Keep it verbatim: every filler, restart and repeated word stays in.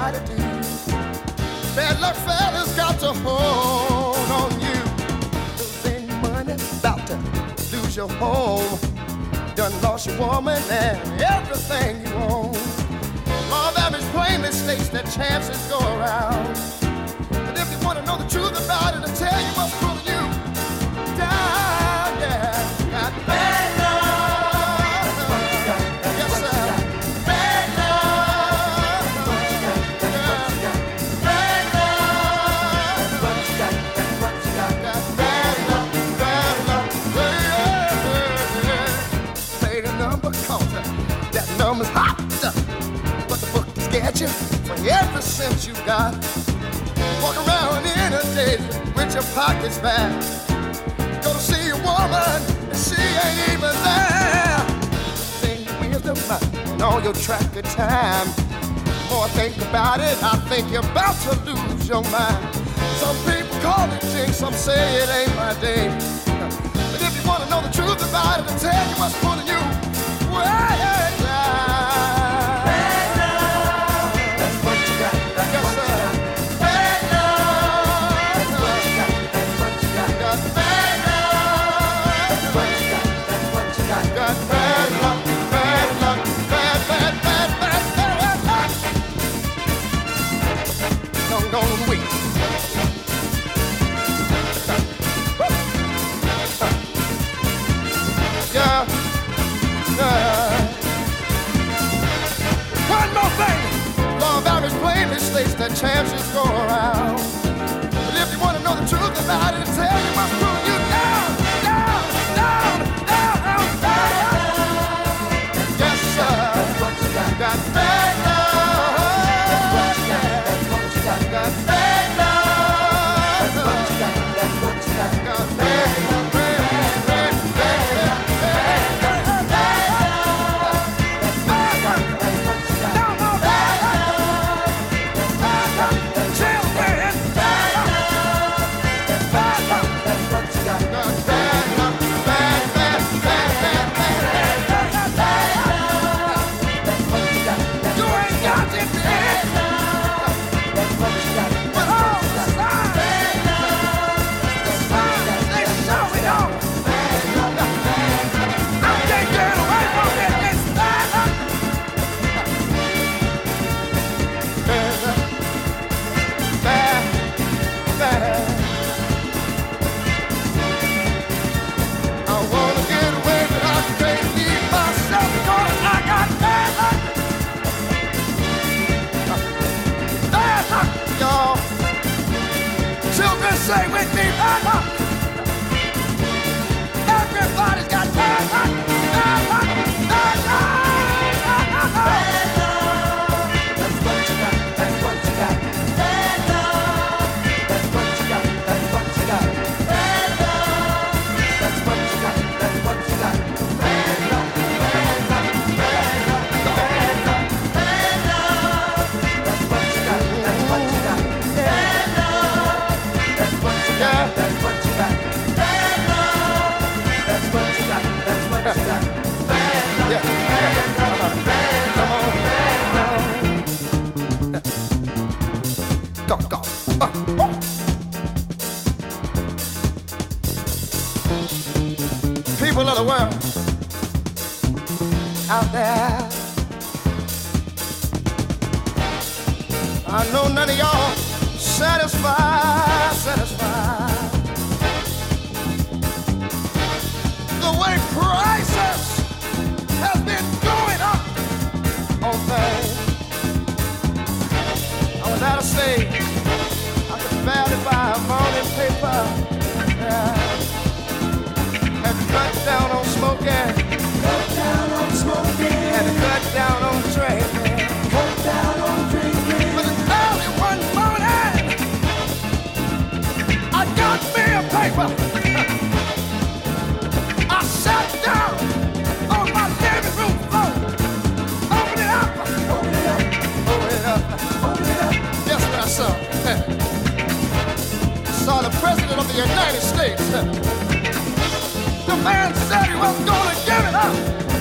somebody do. Bad luck fellas got to hold on you. Losing money, about to lose your home. Done lost your woman and everything you own. Law of average plainly states that chances go around. But if you want to know the truth about it, I'll tell you what's pulling you down, yeah. Got bad love. Yes, sir. Bad love. Yeah. Bad love. Got bad love, bad love. Yeah, yeah. Play the number, cause that number's hot. But the book is get you for every cent you got. Walk around in a daze with your pockets back. Go to see a woman and she ain't even there. Sing wisdom and all your track of time. The more I think about it, I think you're about to lose your mind. Some people call it jinx, some say it ain't my day. But if you want to know the truth about it, I'll tell you what's pulling you way down. That chances go around. But if you want to know the truth about it, tell you what's pulling you down, down, down, down, down. Yes, sir. That's what you got. Got bad love. That's what you got. That's what you got. Got bad love. That's what you got. That's what you got. Got bad love. Say with me, bad luck. Everybody's got bad luck, bad luck, bad luck. Bad luck. That's what you got. That's what you got. Bad luck. That's what you got. That's what you got. Bad luck. That's what you got. That's what you got. Bad luck. Bad luck. Bad luck. Bad luck. Bad luck. That's what you got. That's what you got. Bad luck. That's what you got. That's what you got. Bad luck. That's what you got. That's what you got. Bad luck. Yeah. Bad luck. Bad luck. Bad luck. Go, go. Uh, oh. People of the world out there, I know none of y'all satisfied, satisfied. The way prices has been going up on things. I was out of state. I could barely buy a morning paper. Yeah. Had to cut down on smoking. Cut down on smoking. Had to cut down on drinking. Cut down on drinking. But it's early one morning, I got me a paper. I sat down on my living room floor. Open it up. Open it up. Open it up. Open it up. Guess what I saw? I saw the President of the United States. The man said he was going to give it up.